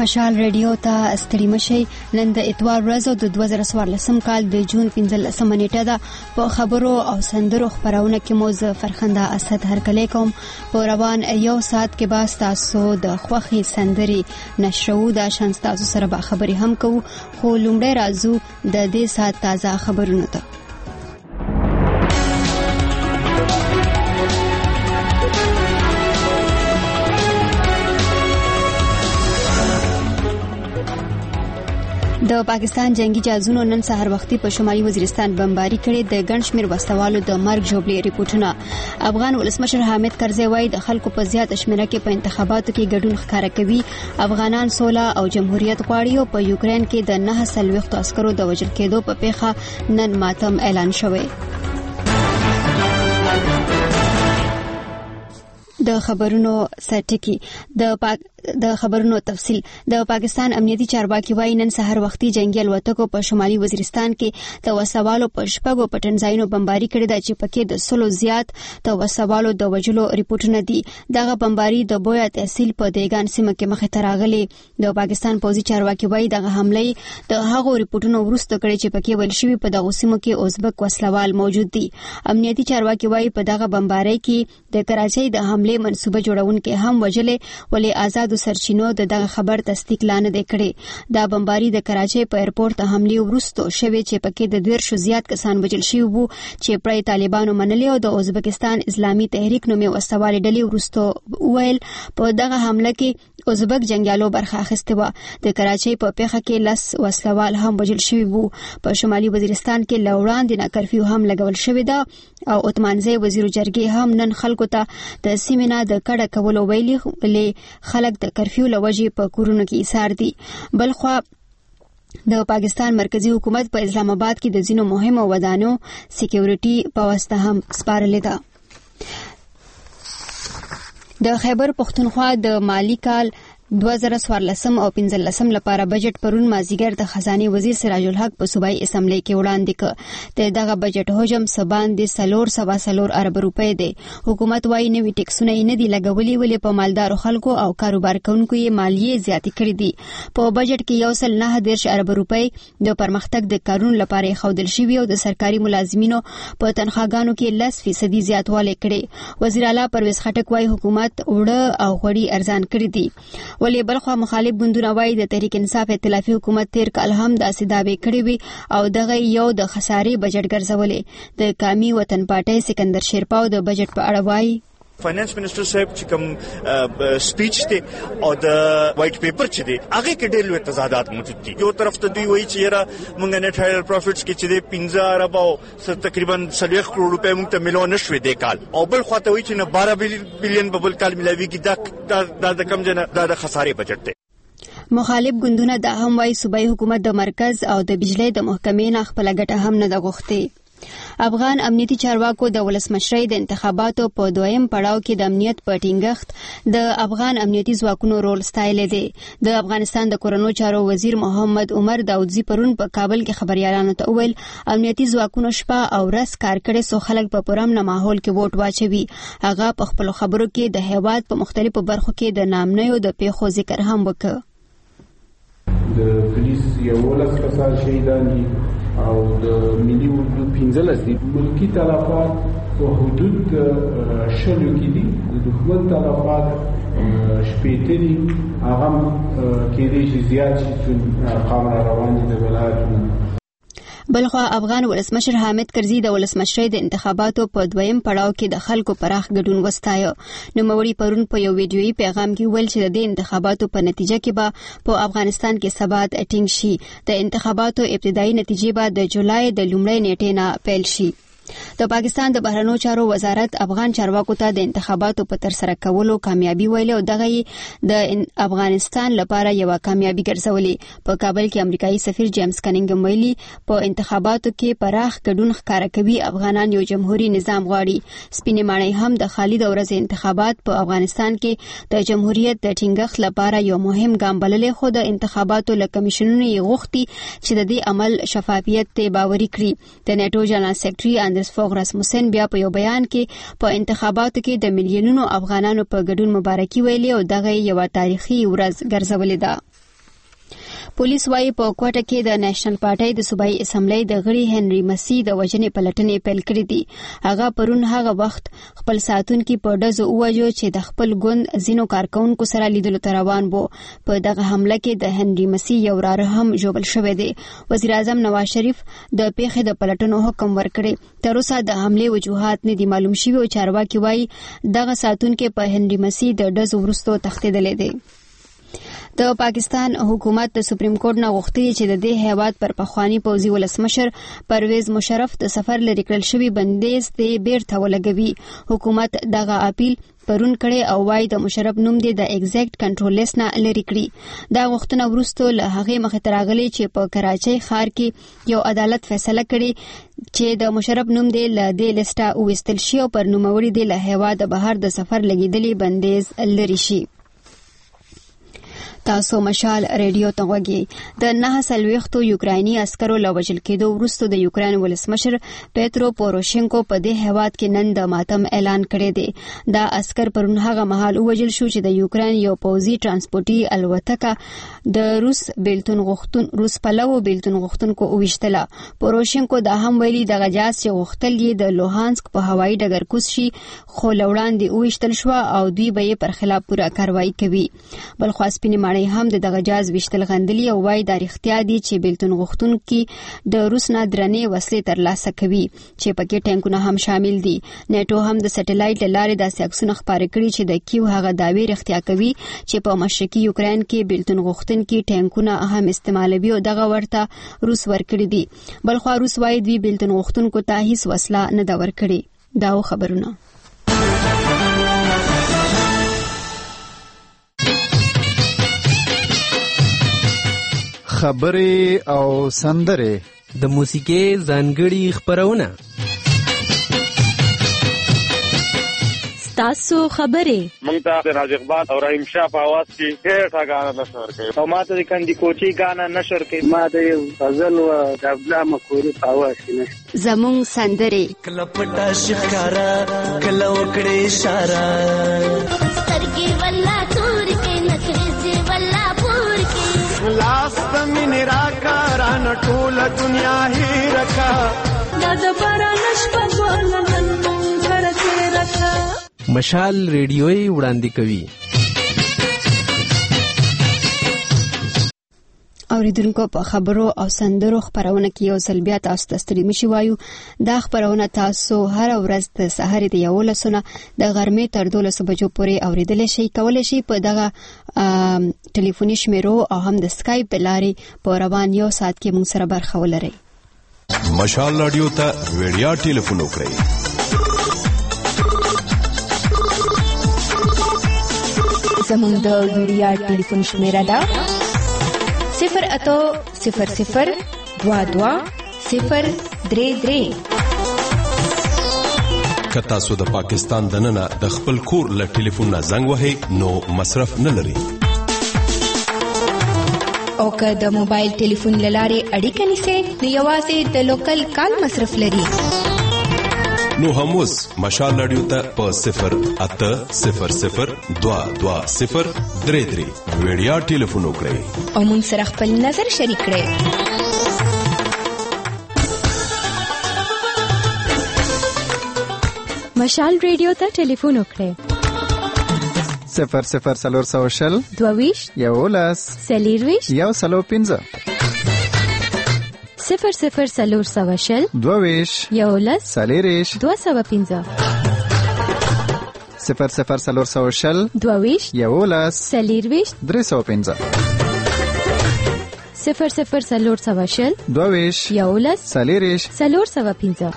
مشال رادیو ته ستړي مشي. نن د اتوار ورځ او د 2014 کال د جون 15 نیټه ده. په خبرو او سندرو خبرونه کې مو ز فرخنده اسد هرکلی کوم. په روان یو ساعت کې با تاسو د خوخي سندري نشرو د شان تاسو سره به خبري هم کوو. خو لومړی راځو د دې ساعت تازه خبرونه ته. د پاکستان جنگي جهازونو نن سهار وختي په شمالي وزیرستان بمباري کړې. د ګڼ شمېر وسوالو د مرګ جوړې ریپورتونه. افغان ولسمشر حامد کرزي وایي د خلکو په زیات شمېره کې په انتخاباتو کې ګډون ښکاره کوي. افغانان سوله او جمهوریت غواړي او په یوکرين کې د 9 عسکرو د وژل کېدو په پیښه نن ماتم اعلان شوی. د خبرونو سرټکی د خبرونو تفصیل. د پاکستان امنیتي چارواکي وایي نن سهار وختي جنگي الوتکو په شمالي وزیرستان کې د وسوالو په شپږو پټنځایونو بمباري کړې ده چې پکې د 100 زیات د وسوالو د وژلو ریپورتونه دي. دغه بمباري د بویا تحصیل په دیګان سیمه کې مخې ته راغلي. د پاکستان پوځي چارواکي وایي دغه حمله د هغو ریپورتونو وروسته کړې چې پکې ویل شوی په دغه سیمو کې ازبک وسلوال موجود دي. امنیتي چارواکي وایي په دغه بمباري کې د کراچۍ د حمله منصوبه جوړونکو هم وژلې، ولې آزاد سرچینو دغه خبر تصدیق لانه دی کړی. دا بمباري د کراچۍ په ایرپورټ ته حمله وروسته شوې چې پکې د 200 زیات کسان وژل شوي وو چې پرې طالبانو منلي او د ازبکستان اسلامي تحریک نومي وسوالې ډلې وروسته ویل په دغه حمله کې ازبک جنگیالو برخه اخیسته و. د کراچۍ په پیښه کې 10 وسوال هم وژل شوي وو. په شمالي وزیرستان کې لوړاندې نه کرفیو هم لګول شوی دا او عثمانزی وزیر جرګې هم نن خلکو ته د سیمینار د کډه کولو ویلي خلک د کرفیو لوجې په کورونو کې ایثار دي. بلخوا د پاکستان مرکزی حکومت په اسلام آباد کې د ځینو مهمو ودانیو سکیورټي په واسطه هم سپارلې ده. د خیبر پختونخوا د مالی کال 2014 او 15 لپاره بجټ پرون مازیګر د خزانه وزیر سراج الحق په صوبایي اسمبلی کې وړاندې کړ. دغه بجټ حجم سبان د 4.4 ارب روپۍ دی. حکومت وايي نوې ټیکسونه نه دي لګولې، ولې په مالدار خلکو او کاروبار کوونکو یې مالیه زیاتې کړې دي. په بجټ کې 1.9 ارب روپۍ د پرمختګ د کارونو لپاره خودل شوی او د سرکاري ملازمینو په تنخواګانو کې 10% زیاتوالی کړي. وزیر اعلی پرویز خټک وايي حکومت وړه او غوړي ارزان کړی دي. ولې بلخوا مخالف ګوندونه وایي د تحریک انصاف ائتلافي حکومت تیر کال هم داسې دعوې کړې وي او دغه یو د خسارې بجټ ګرځولې. د قومي وطن پارټۍ سکندر شیرپاو د بجټ په اړه وایي فاینانس منسٹر صاحب چې کوم سپیچ ته او د وایټ پیپر چې دی هغه کې ډېر لوی تضادات موجود دي. یو طرف ته دوی وایي چې یاره موږ نه ټایل پروفټس کې چې دی 15 ارب او تقریبا 30 کروڑ روپے موږ ته ملو نشوي د کال، او بل خواته وایي چې 12 بلین په بل کال ملاويږي. دا کم جن دا د خسارې بجټ دی. مخالف ګوندونه دا هم وایي صوبایي حکومت د مرکز او د بجلی د محکمې نه خپل ګټه هم نه ده غوښتې. افغان امنیتي چارواکو د ولسمشرۍ د انتخاباتو په دویم پړاو کې د امنیت په ټینګښت د افغان امنیتي ځواکونو رول ستایلی دی. د افغانستان د کورنیو چارو وزیر محمد عمر داودزي پرون په کابل کې خبريالانو ته وویل امنیتي ځواکونو شپه او ورځ کار کړی سو خلک په پرامن ماحول کې ووټ واچوي. هغه په خپل خبرو کې د هیواد په مختلفو برخو کې د نامنیو د پیښو ذکر هم وکړ. د پولیس 11 کسان شهیدان دي او د ملي اردو 15 دي. ملکی تلفات په حدود 10 کې دي. د دښمن تلفات شپېته دي. هغه کېدای شي زیات شي چې ارقام را روان دي د ولایتونو. بلخوا افغان ولسمشر حامد کرزي د ولسمشرۍ د انتخاباتو په دویم پړاو کې د خلکو پراخ ګډون وستایه. نوموړي پرون په یو ویډیويي پیغام کې ویل چې د انتخاباتو په نتیجه کې به په افغانستان کې ثبات ټینګ شي. د انتخاباتو ابتدایي نتیجې به د جولای د لومړۍ نیټې نه پیل شي. د پاکستان د بهرنیو چارو وزارت افغان چارواکو ته د انتخاباتو په تر سره کولو کامیابی ویلي او دغه د افغانستان لپاره یو کامیابی ګرځولې. په کابل کې امریکایي سفیر جیمز کنینګم ویلي په انتخاباتو کې پراخ ګډون ښکاره کوي. افغانان یو جمهوریت نظام غواړي. سپینې ماڼۍ هم د خالد ورځ انتخابات په افغانستان کې د جمهوریت د ټینګښت لپاره یو مهم ګام بللې، خو د انتخاباتو له کمیشنونو یې غوښتي چې د دې عمل شفافیت ته باوري کړي. د نیټو جنرال سیکریټري فوق رسموسن بیا په یو بیان کې په انتخاباتو کې د میلیونونو افغانانو په ګډون مبارکي ویلي او دغه یو تاریخي ورځ ګرځولې ده. پولیس وايي په کوټه کې د نېشنل پارټي د صوبایي اسمبلی د غړي هنري مسي د وژنې پلټنې پیل کړې دي. هغه پرون هغه وخت خپل ساتونکي په ډزو وواژه چې د خپل ګوند ځینو کارکونکو سره لیدلو ته روان وو. په دغه حمله کې د هنري مسي یو وراره هم ژوبل شوی دی. وزیر اعظم نواز شریف د پیښې د پلټنو حکم ورکړی. تر اوسه د حملې وجوهات نه دي معلوم شوي او چارواکي وايي دغه ساتونکي په هنري مسي د ډزو وروسته تښتېدلی دی. د پاکستان حکومت د سپریم کورټ نه غوښتي چې د دې هیواد پر پخوانی پوځي ولسمشر پرویز مشرف د سفر لري کړل شوی بندیز ته بیرته ولګوي. حکومت دغه اپیل پرون کړي او وايي د مشرف نوم دی د ایگزیکټ کنټرول لیست نه لري کړی. دا غوښتنه وروسته له هغه مخې ته راغلي چې په کراچۍ ښار کې یو عدالت فیصله کړي چې د مشرف نوم دی له دې لیسټه وویستل شي او پر نوموړي دی له هیواد بهر د سفر لګیدلی بندیز لري شي. تاسو مشال ریډیو ته وګورئ. د 9 یوکرایني عسکرو له وژل کېدو وروسته د یوکراین ولسمشر پیترو پوروشینکو په دې هیواد کې نن د ماتم اعلان کړی دی. دا عسکر پرون هغه مهال وژل شو چې د یوکراین یو پوځي ترانسپورتي الوتکه د روس پلوو بیلتون غوښتونکو وویشتله. پوروشینکو دا هم ویلي دغه جهاز چې غوښتل یې د لوهانسک په هوایي ډګر کوز شي خو له وړاندې وویشتل شو او دوی به یې پر خلاف پوره کاروایی کوي. بلخوا سپینې ماڼۍ هم دغه جهاز ویشتل غندلي او وايي دا رښتیا دي چې بیلتون غوښتونکي د روس نه درنې وسلې ترلاسه کوي چې پکې ټانکونه هم شامل دي. نیټو هم د سټلایټ له لارې داسې عکسونه خپاره کړي چې د کیو هغه دعوی رښتیا کوي چې په مشرقي یوکراین کې بیلتون غوښتونکي ټانکونه هم استعمالوي او دغه ورته روس ورکړي دي. بلخوا روس وايي دوی بیلتون غوښتونکو ته هیڅ وسله نه ده ورکړې. دا خبرونه خبرې او سندرې د موسیقۍ ځانګړي خبرونه تاسو خبرې مونږ ته د راز اقبال او رحیم شاه په आवाज کې ډېر غاڼه نشر کوي او ماته د کندي کوچي غاڼه نشر کوي. ما د غزل او د عبدالله مکوري په आवाज کې زمون سندرې کله پټه شکارا کله وکړې اشاره سترګې ولا تور کې نکرې ولا پور کې لاس تمن راکارا نټول دنیا هی رکھا دا د باران شپه ولنن غرته رکھا. مشال ریډیوي وړاندې کوي. اوریدونکو په خبرو او سندرو خبرونه کې یو ځل بیا تاسو ته ستړي مشي وایو. دا خبرونه تاسو هر ورځ د سحر د 11 نه د غرمې تر 12 بجو پورې اوریدل شي. کولای شي په دغه ټلیفوني شمیرو او هم د اسکایپ بلاري په روان یو ساعت کې موږ سره برخه ولرئ. مشال رادیو ته ویډیا ټلیفون وکړئ. زموږ د ویډیا ټلیفون شمیره ده 08000220033. که تاسو د پاکستان دننه د خپل کور له ټلیفون نه زنګ وهئ نو مصرف نه لري. او که د موبایل ټلیفون له لارې اړیکه نیسئ نو یوازې د لوکل کال مصرف لري. نو هم اوس مشال رادیو ته په 08000220033 ویډیا ټلیفون وکړئ او موږ سره خپل نظر شریک کړئ. مشال ریډیو ته ټلیفون وکړئ 00400 22 11 سلیرویش 105 00400 22 11 سلیریش 215 00400 22 11 سلیرویش 315 00400 22 11 سلیریش 315.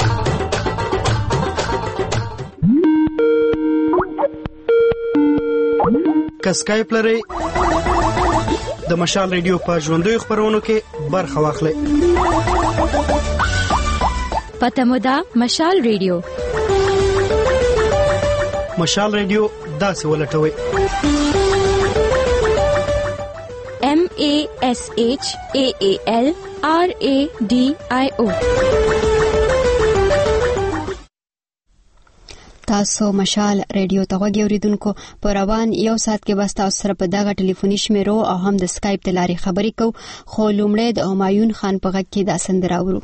اسکایپ لري د مشال ریډیو په ژوندوي خبرونو کې برخه واخلئ. پته مو ده مشال ریډیو. مشال ریډیو داسې ولټوي MASHAALRADIO. تاسو مشال ریډیو ته غوږی اوریدونکو په روان یو ساعت کې بس تاسو سره په دغه ټلیفوني شمیرو او هم د سکایپ د لارې خبرې کو. خو لومړی د همایون خان په غږ کې دا سندره اورو.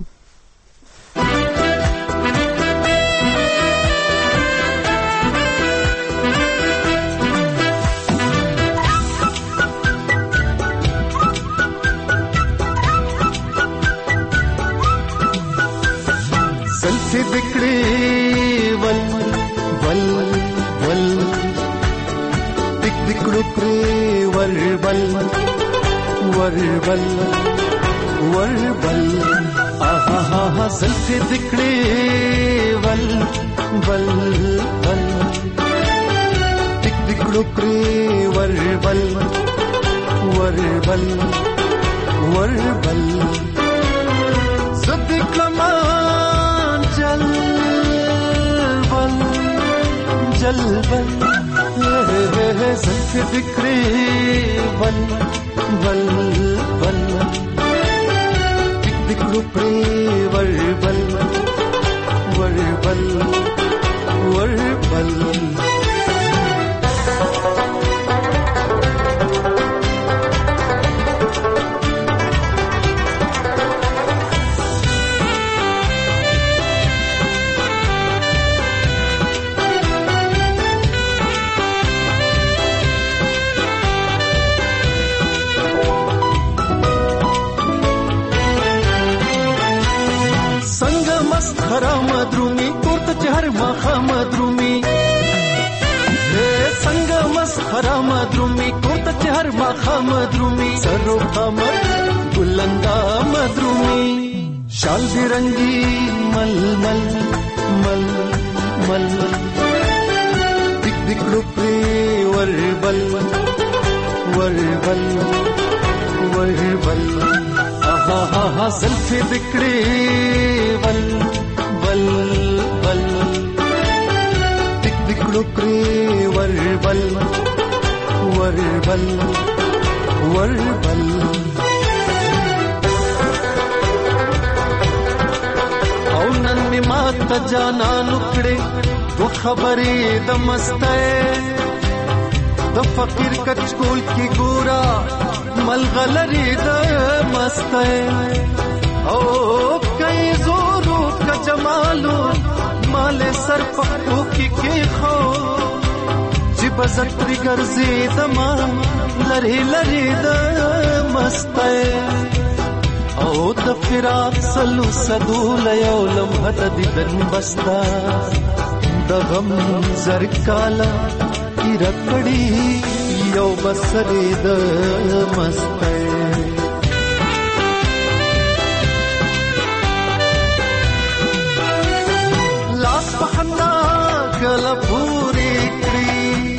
زلفی بکڑی ول ول ول دک دکڑو کری وربل وربل وربل آہا ہا ہا زلفی بکڑی ول ول ول دک دکڑو کری وربل وربل وربل صدق لما جلبل زلف بکری ول ول ول دک دکڑو پری وربل وربل وربل مدرومی کورت چهر مخا مدرومی سنگ مسخرا مدرومی کورت چهر مخا مدرومی سرو خمر گلندا مدرومی شال برنگی مل مل مل مل دک دک لپری وربل وربل وربل آہا ہا ہا زلفی بکڑی ول ول ول دک دکڑو کری وربل وربل وربل او نن می مات جانا نکڑے تو خبری دمستے د فقیر کچکول کی گورا ملغلری دمستے او کئی زورو کا جمالو مال سر پختو کی خو جی بزتری گرزی دما لری لری دمستے او د فراق سلو سدول یو لمحت دیدن بستا د غم زرکالا کی رکڑی یو بسری دمستے کل پوری کری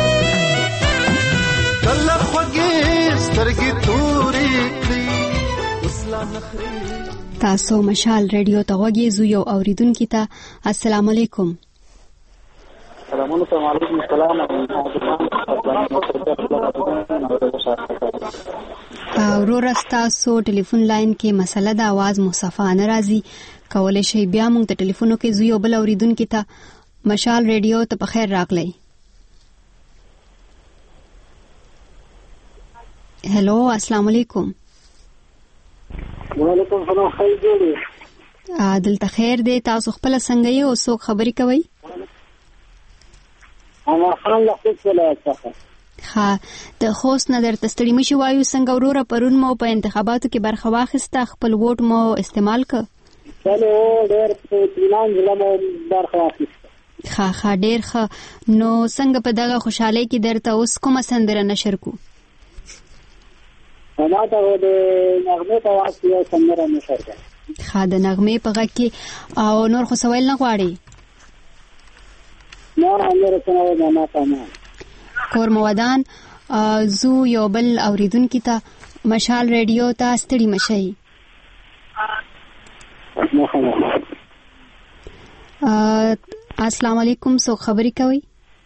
کل خوږی سترګې تورې کړي. تاسو مشال ریډیو ته غوږی زو یو اوریدونکو ته السلام علیکم. وعلیکم السلام. ورور تاسو ټلیفون لاین کې مسله د आवाज مصفانه راځي کولای شي بیا موږ ته ټلیفون کې زو یو بل اوریدونکو ته مشال ریډیو ته په خیر راغلی. هلو السلام علیکم. وعلیکم السلام. خیر دی دلته خیر دی. تاسو خپل څنګه یې او څوک خبرې کوي؟ انا خان له خوست ولایت څخه. ها د خوست نه درته ستړي مشي وایو. څنګه وروره پرون مو په انتخاباتو کې برخه واخیسته، خپل ووټ مو استعمال کړ؟ چلو ډېر په اطمینان زړه مو برخه واخیسته. ښه ډېر ښه. نو څنګه په دغه خوشحالۍ کې درته اوس کومه سندره نشر کو؟ ما ته د نغمې په واس یو سندره نشر کړه. ښه د نغمې په غږ کې او نور خو سوال نه غواړي؟ نور څه نه ما کور مودان زو یو بل اوریدونکو ته مشال ریډیو ته ستړي مشي. السلام علیکم. څوک خبرې کوي؟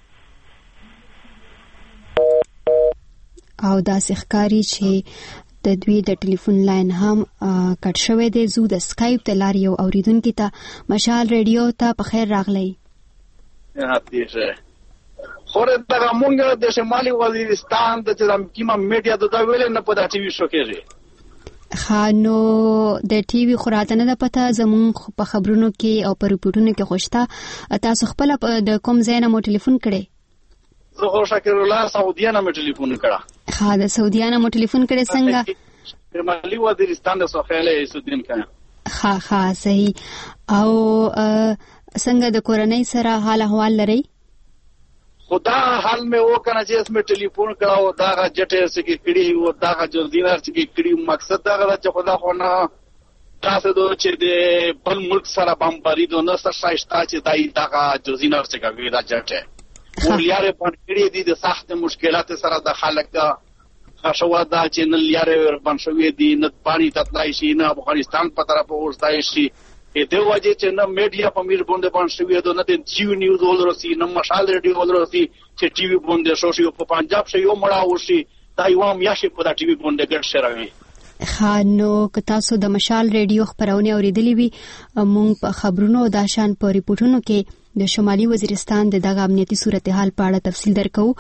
او دا ښکاری چې د دوی د ټلیفون لاین هم کټ شوی دی. زو د سکایپ د لارې یو اوریدونکو ته مشال ریډیو ته په خیر راغلی. هاتیشه خوره دغه مونږ د شمالي وزیرستان د چې کیما میډیا د دا ویل نه په دا ټي وي شو کېږي خانو د ټي وي خوراته نه پته زمون په خبرونو کې او په ریپورتونو کې خوشته تاسو خپل د کوم ځای نه مو ټلیفون کړی زه خو شکر الله سعودي نه مې ټلیفون کړه ها د سعودي نه مو ټلیفون کړی څنګه شمالي وزیرستان د سوخیل عیسودین کړه ها صحیح او څنګه د کورنۍ سره حال احوال لري خدا حال میں وہ کنا چې اس میں ٹیلیفون کراو دا جټه سکی کړي او دا جو دینار سکی کړي مقصد دا چې خدا خو نه تاسو دوی چې د بل ملک سره بمباری دو نه سرشتہ چې دای دا جو دینار سکی کړي دا جټه ولیاره باندې دي د سخت مشکلات سره د خلک خشوا دا چې نن لیاره باندې دي نه پانی تطلای شي نه افغانستان په طرف ورستای شي د وجه چې نه میډیا په میر باندې باندې دوه نه د جیو نیوز ولرسي نه مشال ریډیو ولرسي چې ټي وي باندې شو شي په پنجاب شي یو مړه وشي دا یو میاشي په ټي وي باندې ګډ شروي خانو که تاسو د مشال ریډیو خبرونه اوریدلې وي مونږ په خبرونو د شان په ریپورتونو کې د شمالي وزیرستان دغه امنیتي صورتحال په اړه تفصیل درکو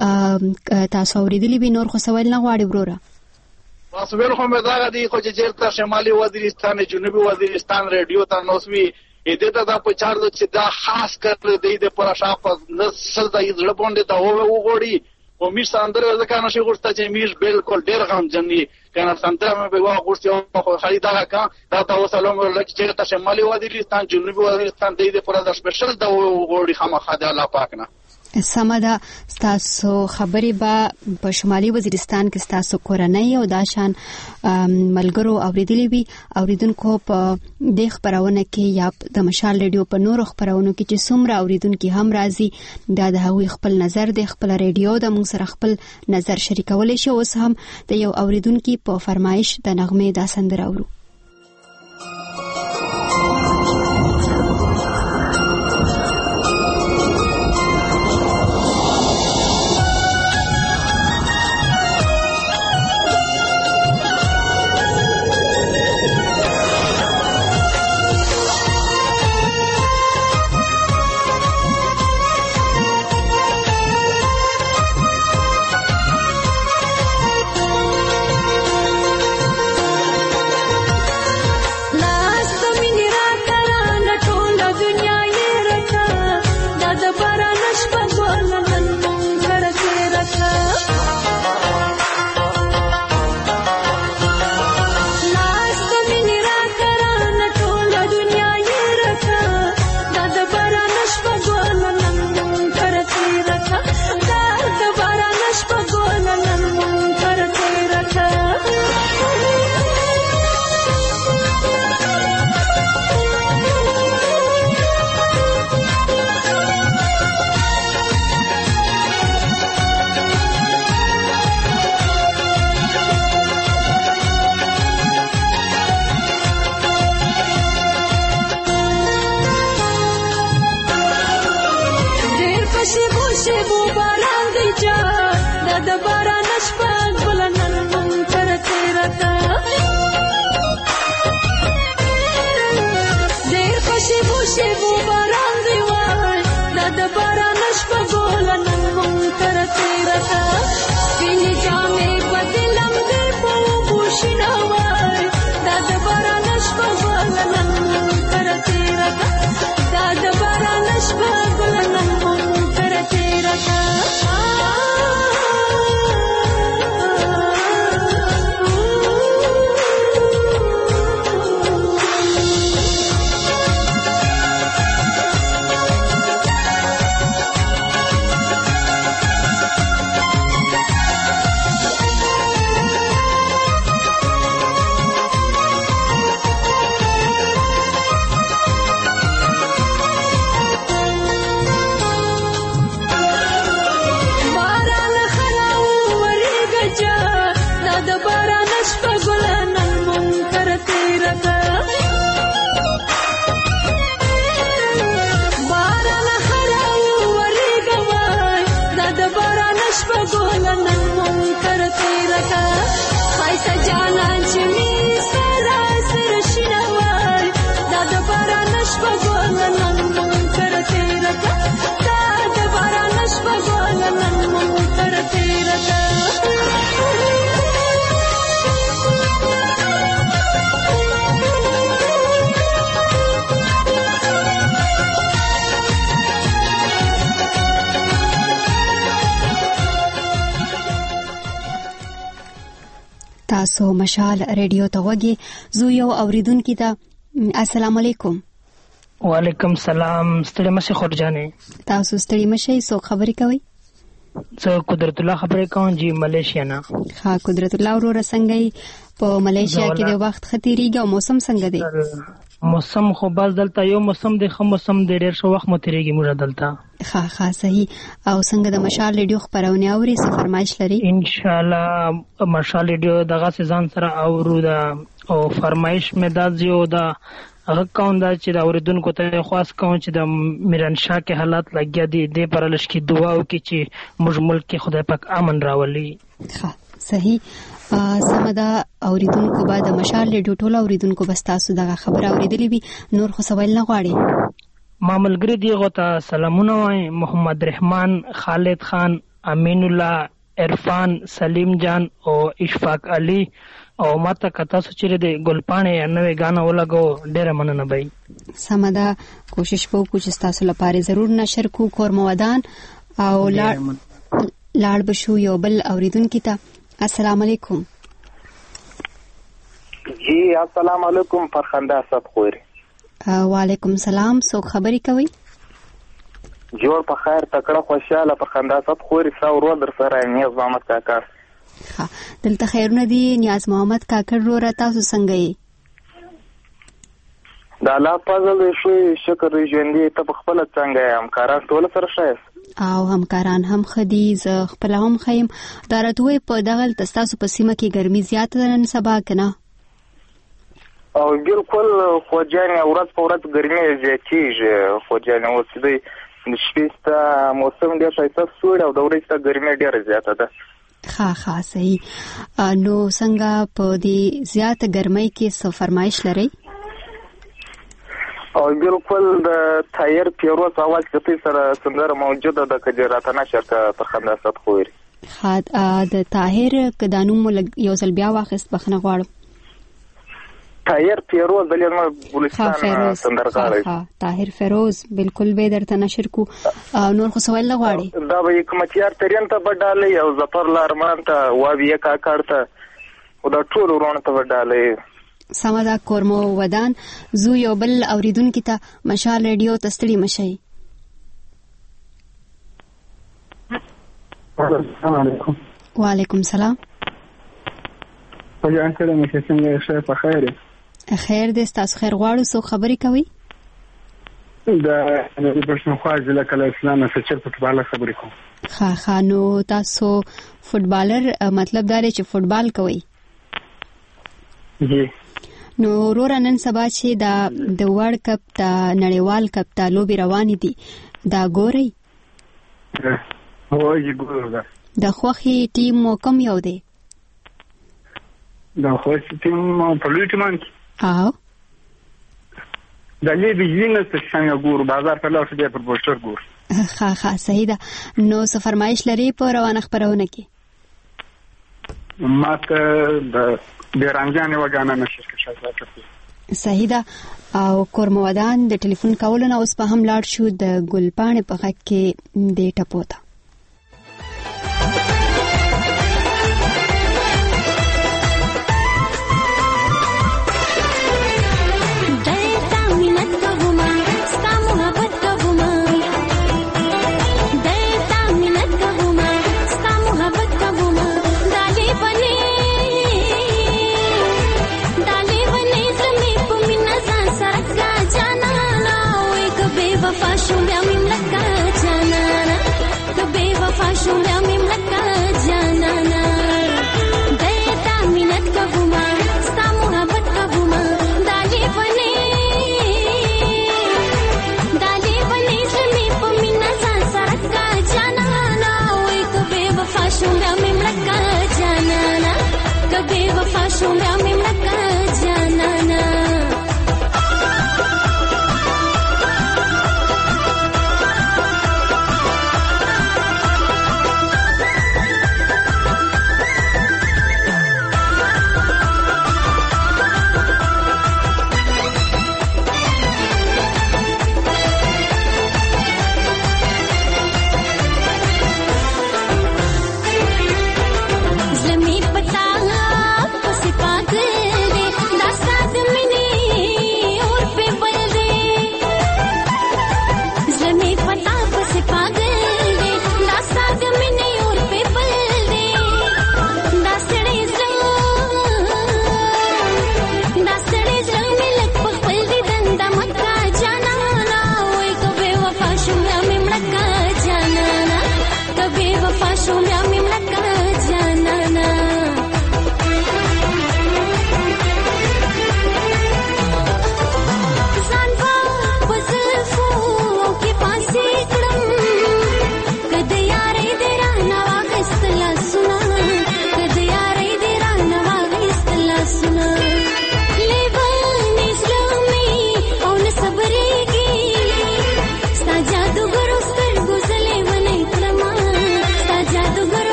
تاسو اوریدلې وي نور خو سوال نه غواړي وروره تاسو ویل خو مې دا دی خو چې چیرته شمالي وزیرستان جنوبي وزیرستان ریډیو ته نوسوي دې ته دا په چار چې دا خاص کړل دی د پرشاپ نسل د یزړه باندې دا وګوري او میر ساندر ځکه نشي غوښته چې میر بالکل ډیر غمجنې کنه سنتر مې به واغوښته خو خریدا کا دا تاسو سلام ورلک چې ته شمالي وزیرستان جنوبي وزیرستان د پر د سپیشل دا وګوري خامخا د الله پاک نه سمدا ستاسو خبرې به په شمالي وزیرستان کې ستاسو کورنۍ او دا شان ملګرو اوریدلې وي اوریدونکو په د خبرونه کې یا د مشال ریډیو په نورو خبرونو کې چې څومره اوریدونکو هم راځي دا د هغوی خپل نظر د خپل ریډیو د موږ سره خپل نظر شریکولای شي اوس هم د یو اوریدونکو په فرمایش د نغمه د سندره اورو تاسو مشال ریډیو ته وګورئ. زه یو اوریدونکو ته السلام علیکم. وعلیکم سلام. ستړي مشه خورجانې. تاسو ستړي مشه. سو خبرې کوي؟ زه قدرت الله خبرې کوم جی ملیشیا نه. ها قدرت الله ورور څنګه په ملیشیا کې د وخت خطرېږي او موسم څنګه دی؟ موسم خو باز دلته یو موسم دی، خو موسم دی ډېر شو وخت مو تیریږي موږ دلته. ها صحیح. او څنګه د مشال ریډیو خبرونه اوري؟ څه فرمایش لري؟ ان شاء الله مشال ریډیو دغه سيزان سره اورو دا او فرمایش مې دا زیو دا هغه کوم دا چې دا اوریدونکو ته خاص کوم چې د میرانشاه کې حالات لګیا دي د پرلش کې دعا وکړي چې موږ ملک کې خدای پاک امن راولي. ها صحیح. سمدا اوریدونکو بعد مشال ریډیو ټول اوریدونکو بس تاسو دغه خبر اوریدلې وي، نور خو سوال نه غواړي. ما ملګری دیغه ته سلامونه وایم. محمد رحمان، خالد خان، امین الله، عرفان، سلیم جان او اشفاق علي او ماته کتا سوچره دی ګلپانې نوې غانا ولګو ډېر مننه بای. سمدا کوشش وکړو چې تاسو لپاره ضرور نشر کو. کورمودان او لاړ بشو یو بل اوریدونکو ته السلام علیکم. جی السلام علیکم. فرخنده صاحب خوري. وعلیکم سلام. سو خبرې کوي؟ جوړ په خیر تکړه خوشاله فرخنده صاحب خوري. څو ورو در سره نیاز محمد کاکا. ها دلته خیرونه دي. نیاز محمد کاکړ رو تاسو څنګه یې؟ د الله فضل شوی شکر ژوندې ته خپل څنګه همکاران ټول سره شایست او همکاران هم خدي ز خپل هم خیم دارتوي په دغه تاسو په سیمه کې ګرمي زیات نن سبا کنه او بالکل خو جانې ورځ په ورځ ګرمي زیاتېږي. خو جانې اوس د شپې ته موسم ډېر ښایسته سوړ او د ورځې ته ګرمي ډېره زیاته ده. ها صحیح. نو څنګه په دې زیاته ګرمۍ کې څه فرمایش لري؟ او بالکل د تایر پیروز اول چې سره سندره موجوده د کجراتنا شرکه په خندا ست خوري. ها د طاهر کدانوم یو ځل بیا واخست بخنه غواړم. طاهر پیروز د لمر بلوچستان سندرغاړي. ها طاهر فیروز بالکل به درته نشر کو. نور خو سوال لغواړي دا به حکومتيار ترين ته بدالي او ظفر لارمان ته واوی کا کارته او دا ټول ورونه ته بدالي. سمدا کورمو ودان. زو یو بل اوریدونکو ته مشال ریډیو تستړي مشي. السلام علیکم. وعلیکم سلام. په جان کله مشه څنګه شه په خیر؟ خیر دې تاسو خیر غواړو. سو خبرې کوي؟ د پښتون خواجه کله اسلام سچر فوټبال خبرې کوم. ها نو تاسو فوټبالر مطلب دا چې فوټبال کوي؟ جی. نو ورور نن سبا چې د ورلد کپ د نړیوال کپ د لوبي روانې دي دا ګوري؟ هو یې ګورم. د خوخي ټیم کوم یو دی؟ د خوخي ټیم په لوی ټیم او د لې بجلی څه څنګه ګور بازار په لاسه دی پر پوسټر ګور. ها صحیح ده. نو څه فرمایش لري په روانه خبرونه کې؟ ماته د بیرانجان وګانا نشي ښه. صحیح ده. او کورمودان د ټلیفون کولونه اوس په هم لاړ شو د ګلپانې په غږ کې د ټپوته.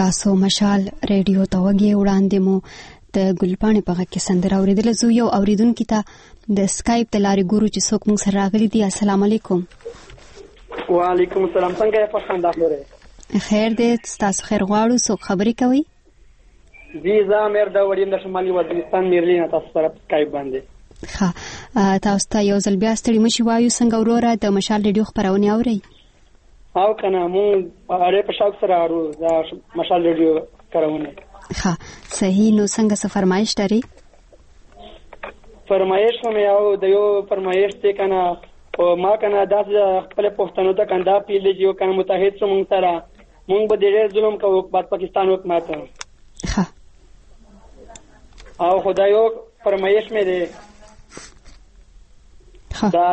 تاسو مشال ریډیو ته وړاندې مو د ګلپاڼې په غږ کې سندره اوریدله. زه یو اوریدونکي ته د سکایپ د لارې ګورو چې څوک موږ سره راغلي دي. السلام علیکم. وعلیکم السلام. څنګه یې خوښ انداخلوره؟ خیر دی، تاسو خیر غواړو. څوک خبرې کوي؟ زه زامر د وړین د شمالي وزیرستان میرلین تاسو سره سکایپ باندې. ښه، تاسو ته یو ځل بیا ستړي مشي وایو. څنګه وروره د مشال ریډیو خپرونې اورئ؟ او کنه مونږ اړې په شوق سره اورو د مشال ریډیو خپرونه. ښه، صحیح. نو څنګه څه فرمایش لري؟ فرمایش مې او د یو فرمایش ته کنه او ما کنه داس خپل پښتنو ته کنده پیلې جو کنه متحد سره مونږ سره مونږ به ډېر ظلم کوو بعد پاکستان حکومت. ښه، او خدایو فرمایش مې ده دا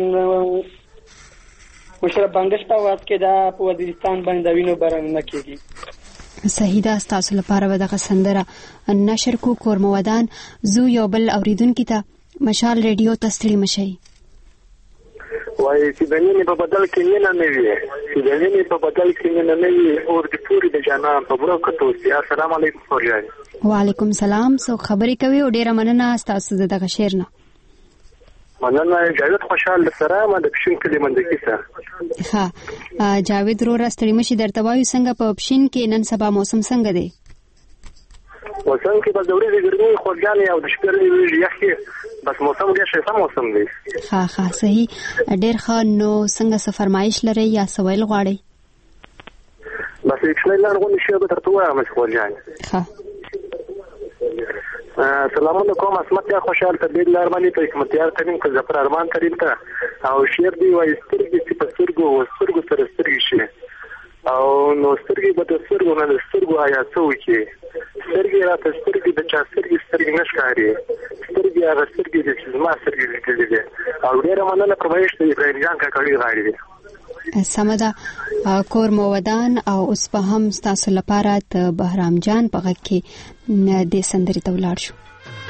مشرف بنگش په واس کې دا په وزیرستان باندې وینو برنه کېږي. صحیح ده. تاسو لپاره به دغه سندره نشر کو. کورمودان زو یو بل اوریدونکي ته مشال ریډیو ته ستړي مشئ. وایي چې د مینې په بدل کې مینه نه وي، چې د مینې په بدل کې مینه نه وي، اور د پورې د جانان په برکت اوسي. السلام علیکم فوریان. وعلیکم السلام. څوک خبرې کوي؟ او ډیره مننه تاسو دغه شعر نه. مننه. جاوید خوشحال سره ما د پښین کلی منځکي سره. ها، جاوید رو راستړي مشي درته وایو. څنګه په پښین کې نن سبا موسم څنګه دی؟ موسم کې په دوري د ګرمۍ خوځانې او د شپې لري یخي، بس موسم ډېر ښه موسم دی. ها صحیح. ډېر ښه. نو څنګه څه فرمایش لري یا سوال غواړي؟ بس اکشنل غونډه شی به ترته وایم خوځان. ها، سلامونه کوم. اسمت یا خوشحال ته دې لارمنې ته حکمت یار کریم که ظفر ارمان کریم ته او شعر دی وایي سترګې چې په سترګو سترګو سره سترګې شي او نو سترګې به د سترګو نه د سترګو آیا څه وکړي. سترګې راته سترګې د چا سترګې نه ښکاري، سترګې هغه سترګې دي چې زما سترګې لیدلې دي. او ډېره مننه فرمایش د ابراهیم جان کاکړي غاړي دي. سمه ده. کور مودان او اوس په هم ستاسو لپاره د بهرام جان په غږ کې د سندرې ته ولاړ شو.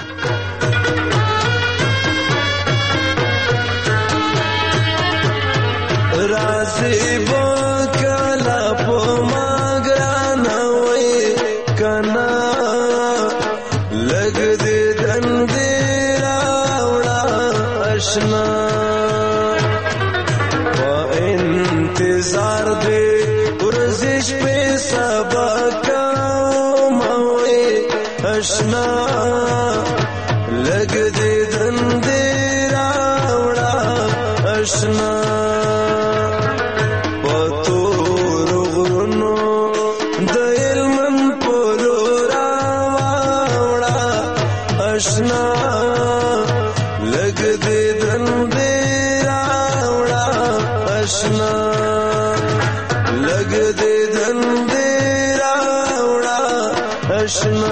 رازی بکلا پو ماگرانا وی کنا لگ دی دندی راوڑا اشنا و انتظار دی ورزش پی سبا کاموی اشنا لگ دی دندی راوڑا اشنا اشنا لگ دے دندے راوڑا اشنا لگ دے دندے راوڑا اشنا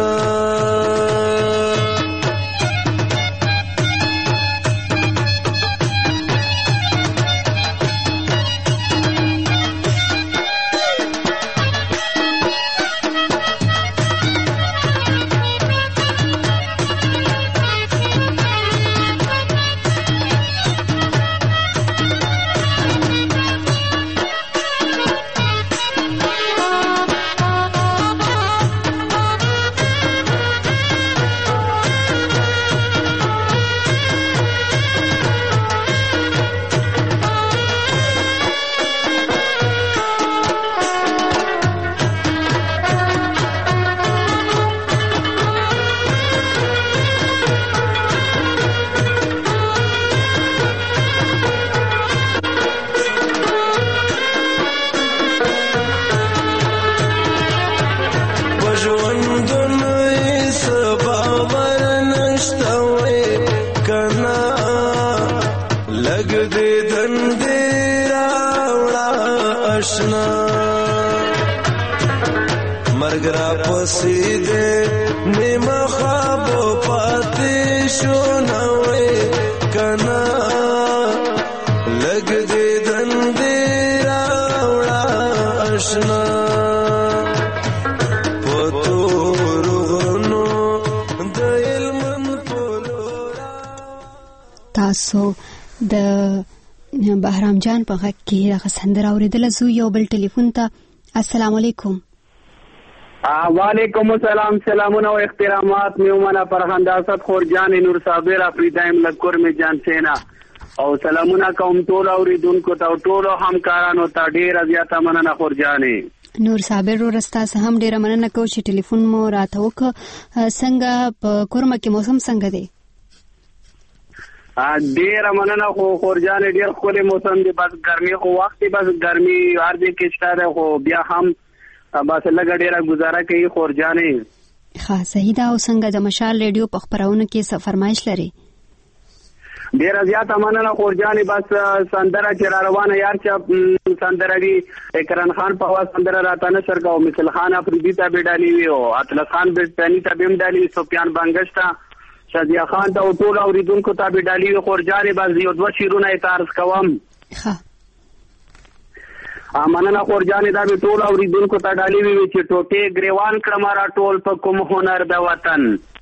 مرګرا پسیدې نیمه خواب پاتې شو نوې کنا لګ دې دندې راوړه آشنا پتور غنو د علم پلورا. تاسو د بهرام جان په غږ کې هغه سندره اوریدله. زه یو بل ټلیفون ته. السلام علیکم. وعلیکم السلام. سلامونه او احترامات میومنه فرهنگ اسد خورجان نور صابر افریدایم لکور می جان سینا او سلامونه کوم ټول اوریدونکو ته ټول همکارانو ته ډیر زیاته مننه خورجانې. نور صابر ورستا سه هم ډیر مننه کو چې ټلیفون مو راته وک. څنګه په کورمه کې موسم څنګه دی؟ ډیر مننه خو خورجانې ډیر خولي موسم دی. بس ګرمي خو وخت بس ګرمي هر دې کې شته خو بیا هم بس لګ ډیره گزاره کوي خورجانې. ها صحیح دا. او څنګه د مشال ریډیو په خبرونه کې څه فرمایش لري؟ ډیره زیاته مننه خورجانې. بس سندره چې را روانه یار چې سندره وی کرن خان په واس سندره راته نشر کا او مثل خان افریدی ته بیډالی وی او اطلس خان بستانی ته بیم ډالی سفیان بنگشتا شادیا خان ته ټول اوریدونکو ته بیډالی وی خورجانې. بس یو دوه شیرونه اتارس کوم. ها مننه خورجانې. دا به ټول اوریدونکو ته ډالي وی چې ټوټې گریوان کړم را ټول په کوم هنر د وطن.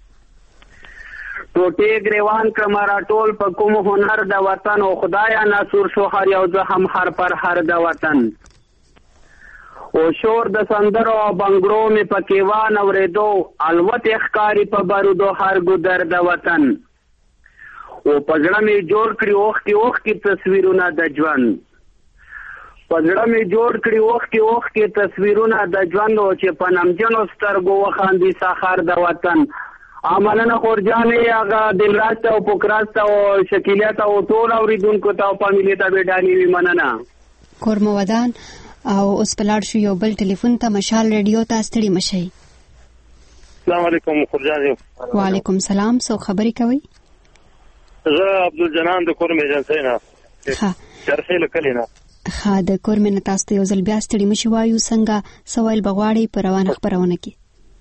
ټوټې گریوان کړم را ټول په کوم هنر د وطن او خدایا ناسور شو هر یو زهم هر پر هر د وطن. او شور د سندرو او بنگړو می پکې وان اورېدو الوت اخکاری په بارودو هر ګدر د وطن. او پزړه می جوړ کړی اوخ کې تصویرونه د ژوند. پزړه می جوړ کړی اوخ کې تصویرونه د ژوند او چې په نمجنو سترګو وخاندي ساخر د وطن. مننه خورجانې. هغه دلراست او پوکراست او شکیلیت او ټول اوریدونکو ته او فامیلی ته بیډانی وی مننه. کورمه ودان. او اوس پلاړ شو یو بل ټلیفون ته مشال ریډیو ته ستړي مشي. السلام علیکم خورجانې. وعلیکم السلام. سو خبرې کوي؟ زه عبدالجنان د کورمه جنسینا. ها چرخیل کلینا. ها د کورمه تاسو ته یو ځل بیا ستړي مشي وایو. څنګه سوال بغواړي پر روانه خبرونه کې؟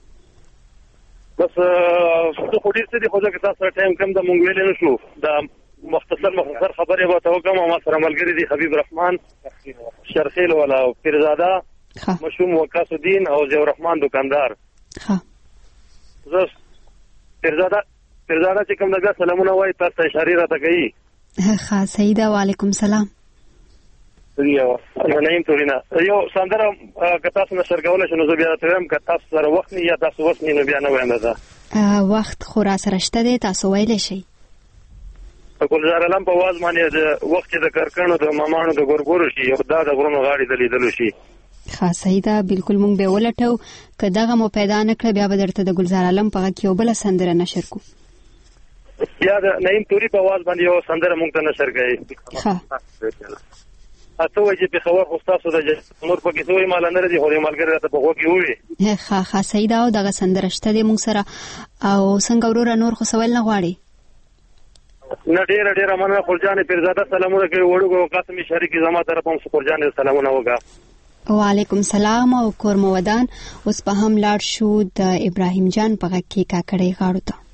بس خو ډیر څه دي خو ځکه تاسو ټایم کم د مونږ ویل نه شو. د مختصر خبرې به تاسو کوم ما سره ملګری دي حبیب رحمان شرخیل والا او پیرزاده مشوم وقاص الدین او ضیاء الرحمن دکاندار. ها زه پیرزاده چې کوم دغه سلامونه وای تاسو ته اشاره راته کوي. ها صحیح ده. وعلیکم السلام. یو نیم تورینا یو سندره که تاسو نشر کولای شئ نو زه بیا ته وایم که تاسو سره وخت نه یا تاسو وخت نه بیا نه وایم. ده وخت خو را سره شته دی. تاسو ویلی شئ. په ګلزار علم په واز باندې د وخت د کارکانو د مامانو د ګورګورو شي او دا د غرونو غاړي د لیدلو شي. ها صحیح ده. بالکل مونږ به ولټو که دغه مو پیدا نه کړ بیا به درته د گلزار علم په کې یو بل سندره نشر کو. یا د نیم توری په واز باندې یو سندره مونږ ته نشر کړي. ها اته وجه په خبر خو تاسو د نور په کې سوې مال نه لري خو مالګر راته په وګي وي. ها صحیح ده. او دغه سندره شته دی مونږ سره. او څنګه ورور نور خو سوال نه غواړي؟ نه ډیر مننه خورجانې. پیرزاده سلامونه کوي. وړو قاسم شریک زما طرف هم خورجانې سلامونه وکړه. وعلیکم السلام. او کورمه ودان. اوس په هم لاړ شو د ابراهیم جان په غږ کې کاکړې غاړو ته.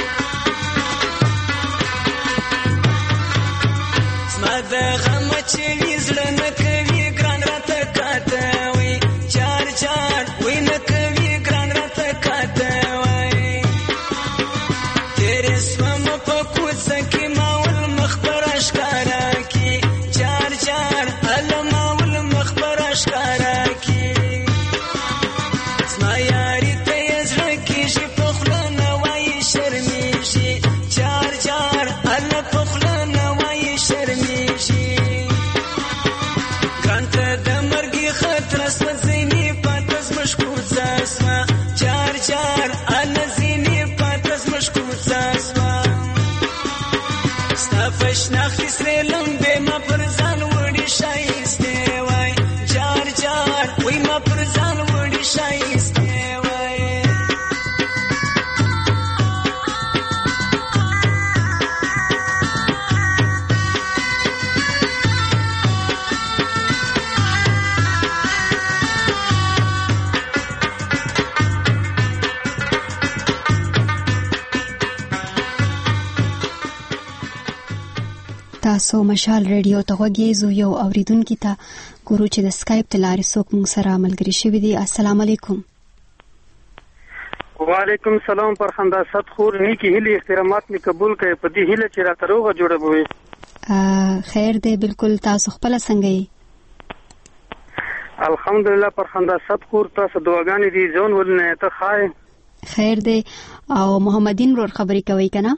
د غم چې تیرې سوم په کوڅه کې ما ول مخبر اشکارا کې جار جار الله ما ول مخبر اشکارا کې زما یاري ته یې زړه کېږي په خوله نه وایي شرمېږي جار جار الله په خوله نه وایي شرمېږي ګران ته د مرګي خطر سوه ځینې پاته زموږ کوڅه سوه جار جار الله ځینې پاته زموږ کوڅه سوه ستا په شناختې سرې لمبې ما پر ځان وړي ښایستې وای جار جار وای ما پر ځان وړي ښایستې وای تاسو مشال ریډیو ته غوږیږئ. یو اوریدونکي ته ګورو چې د سکایپ ته لارې څوک موږ سره ملګري شوي دي. السلام علیکم. وعلیکم السلام. پرخنده صد خور نیکی هیلې احترامات می قبول کړئ په دې هیله چې راته روغه جوړه بوي. خیر دی بالکل. تاسو خپل څنګه یې؟ الحمدلله پرخنده صد خور تاسو دعاګانې دي ځون ولنه ته خای خیر دی. او محمدین ور خبرې کوي کنه؟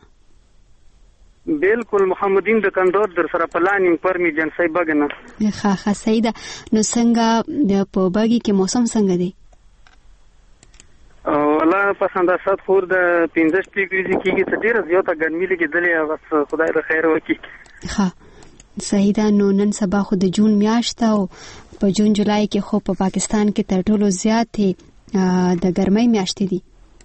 بالکل محمدین د کندور در سره پلانینګ پر می جنسي بګنه. ښه سیده. نو څنګه په باغی کې موسم څنګه دی؟ والله پسنده صد خور د 15 ډیګري کېږي څه ډیره زیاته ګرمي لګیدلې بس خدای له خیر وکړي. ښه سیده. نو نن سبا خو د جون میاشت او په جون جولای کې خو په پاکستان کې تر ټولو زیاتې د ګرمۍ میاشتې دي.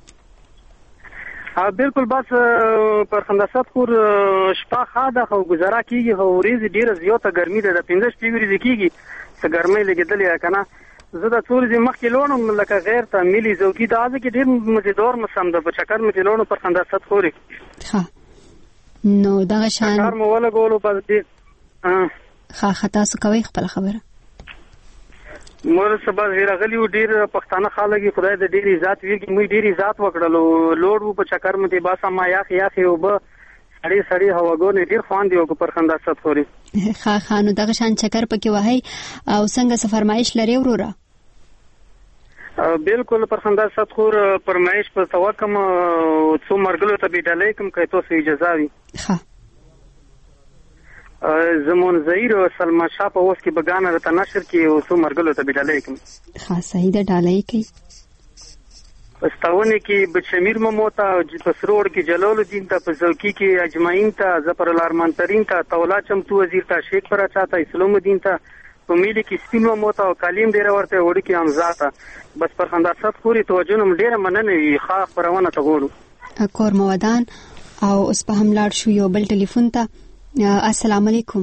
بالکل بس پر خنداسات خور شپه خاده خو گزاره کیږي خو ورځ ډیره زیاته ګرمي ده د 15 ډیګري کېږي څه ګرمۍ لګیدلې کنه. زه د څو ورځې مخکې لوړم لکه غیر تعمیلي ذوقي دا ځکه ډیر مزیدار مسم ده په چکر مې لوړم پر خنداسات خوري. ها نو دغه شان کار مو ولا ګولو بس دې ها تاسو کوي خپل خبره. مور سبا غیرغلی ډیر پښتانه خلک خدای د ډیر عزت ویږي مې ډیر عزت وکړلو لوړ په چکر مې باسه ما یاخ او به سړی هواګونه ډیر خوان دی او پر خنداسات خوري. ها نو دغه شان چکر پکې وای او څنګه سفرمایش لري وروره؟ بالکل پر خنداسات خور پرمایش په توکم څو مرګلو ته بيدلې کوم کې تاسو اجازه وي. ها زمون زهیر او سلمان شاه په اوس کې بګانه د نشر کې او څو مرګلو ته بيدلې کوم. ها صحیح ده ډالۍ کوي. پستاونه کې بشمیر مموتا په سرور کې جلال الدین ته په زوکی کې اجمعین ته ظفر الارمان ترین ته تولا چمتو وزیر ته شیخ پر چاته اسلام الدین ته په ملي کې سپین مموتا او کالیم ډیر ورته وړي کې امزاته بس پر خنداسات خوري توجه نم ډیر مننه وي خاص پرونه ته ګورو کور مودان او اوس په هم لاړ شو یو بل ټلیفون ته. السلام علیکم.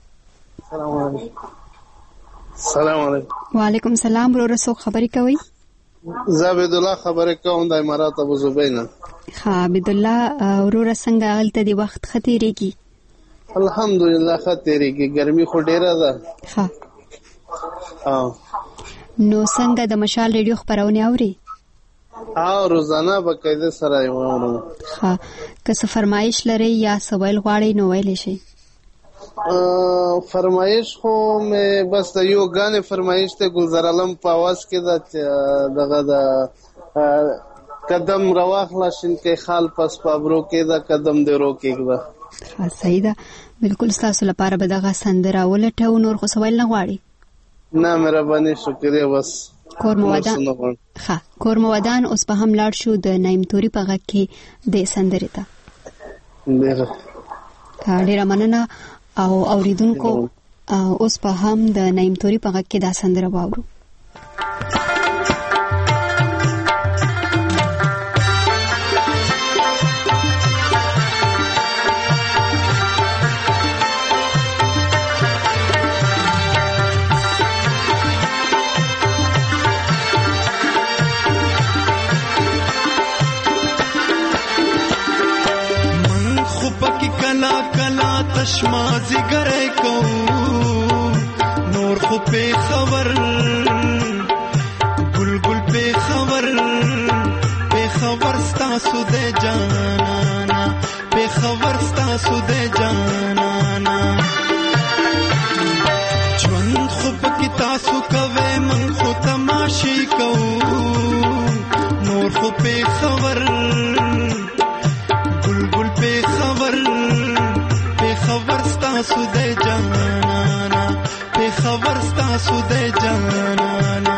السلام علیکم. وعلیکم السلام. ورو رسو خبرې کوي؟ زابد الله خبرې کوم د امارات ابو زبینا. ها عبد الله ورو څنګه غلطه دی وخت خطرېږي؟ الحمدلله خطرېږي ګرمي خو ډیره ده. ها نو څنګه د مشال ریډیو خبرونه اوري؟ روزانه بقاعده سره یو. ها که څه فرمایش لري یا سوال غواړي نو ویل شي. فرمایش خو مې بس یو غانې فرمایش ته گلزار عالم په आवाज کې دغه د قدم رواخلا شین کې خال پس پابرو کې دا قدم دی رو کې دا. ها صحیح ده بالکل. تاسو لپاره به دغه سندره ولټو نور خو سوال نه غواړي؟ نه مهرباني شکریہ بس. کور مودان اوس په هم لاړ شو د نایم توري په غږ کې د سندرې ته. ډیره مننه او اوریدونکو اوس په هم د نایم توري په غږ کې دا سندره واورو. تشمازی گره کو نور خو پہ خبر گل گل پہ خبر ستاسو دے جانانا خبر ستاسو د جانانا ژوند خو پکې تاسو کوئ من خو تماشې کوو نور خو په خبر بلبل په خبر ستاسو د جانانا په خبر ستاسو د جانانا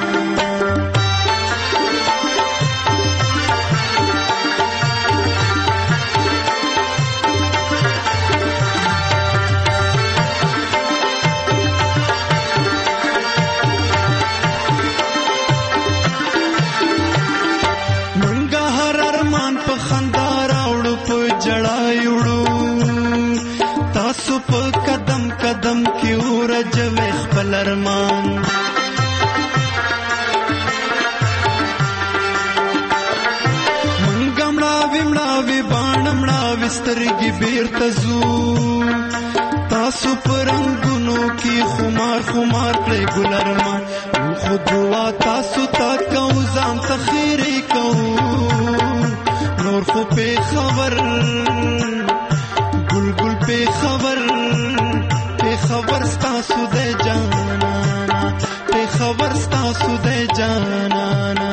قدم کی ورج وخ بلرمان منګمړه ومړه بانمړه وسترګي بیرتزو تاسو پرنګونو کی خمار کړي ګلرمان خود وا تاسو تا کو ځان تخیری کو نور خو په خبر گل په خبر ستاسو د جانانا په خبر ستاسو د جانانا